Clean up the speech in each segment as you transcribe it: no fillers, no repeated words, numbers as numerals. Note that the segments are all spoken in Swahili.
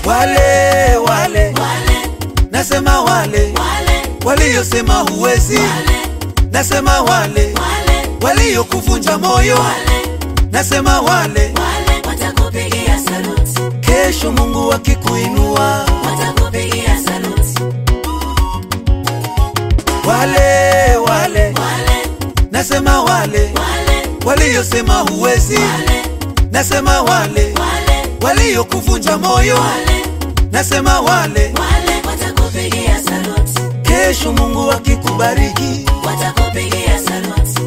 wale nasema wale waliosema huwezi, nasema wale waliokuvunja moyo, nasema wale watakupigia saluti. Kesho Mungu akikuinua watakupigia saluti. wale nasema wale waliosema huwezi, nasema wale waliokuvunja moyo, nasema wale watakupigia saluti. Kesho Mungu akikubariki watakupigia saluti.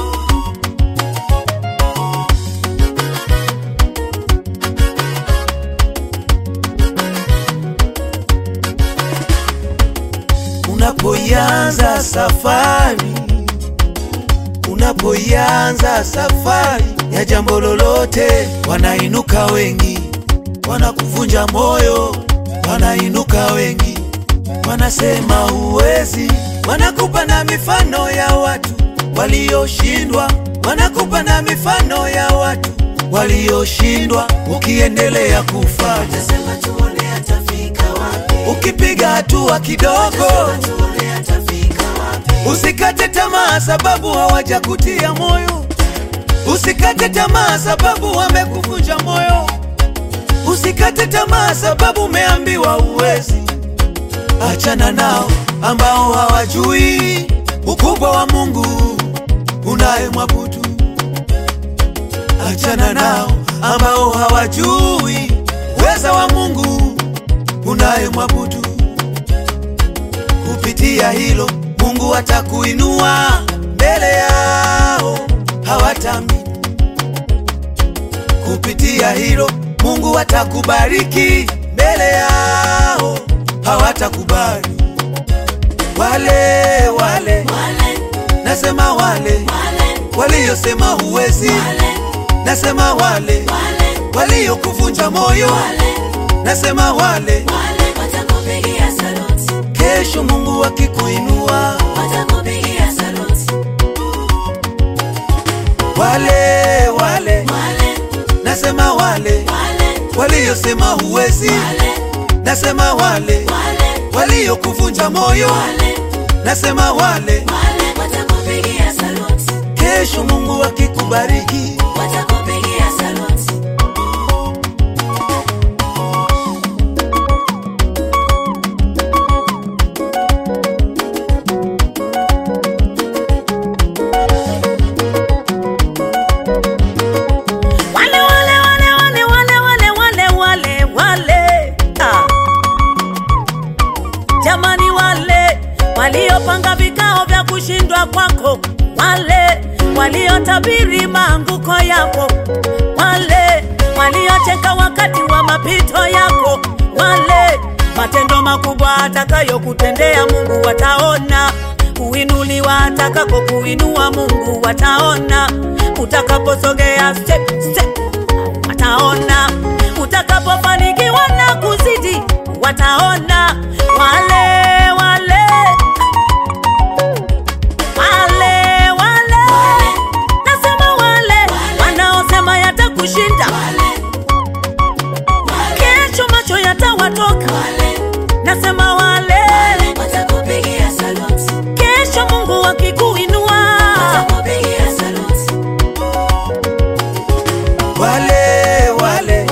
Unapoianza safari ya jambo lolote, wanainuka wengi, wanakuvunja moyo, wanainuka wengi, wanasema huwezi, wanakupa na mifano ya watu walioshindwa, wanakupa na mifano ya watu walioshindwa. Ukiendelea kufanya, sema tuone atafika wapi. Ukipiga hatua kidogo, tuone atafika wapi. Usikate tamaa sababu hawajakutia moyo, usikate tamaa sababu wamekuvunja moyo, usikate tamaa sababu umeambiwa uwezi. Achana nao ambao hawajui ukubwa wa Mungu unayemwabudu. Achana nao ambao hawajui uweza wa Mungu unayemwabudu. Kupitia hilo Mungu atakuinua mbele yao, hawataamini. Kupitia hilo Mungu atakubariki mbele yao, hawatakubali. Wale nasema wale waliosema huwezi, nasema wale waliokuvunja moyo, nasema wale watakupigia saluti. Kesho Mungu akikuinua watakupigia saluti. wale nasema wale waliosema huwezi, nasema wale waliokuvunja moyo, nasema wale watakupigia saluti. Kesho Mungu akikubariki watakupigia saluti. Jamani, wale waliopanga vikao vya kushindwa kwako, wale waliotabiri maanguko yako, wale waliocheka wakati wa mapito yako, wale matendo makubwa atakayokutendea Mungu wataona, kuinuliwa atakako kuinua Mungu wataona, utakaposogea step wataona, utakapofanikiwa na kuzidi wataona. Wale nasema wale wanaosema yatakushinda, kesho macho yatawatoka, nasema wale watakupigia saluti. Kesho Mungu akikuinua watakupigia saluti. wale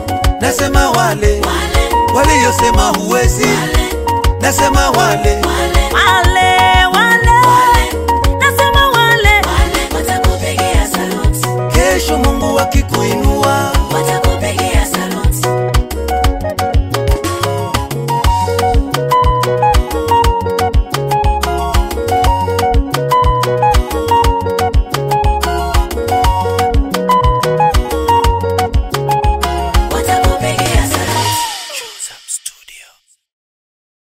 nasema wale waliosema huwezi, nasema wale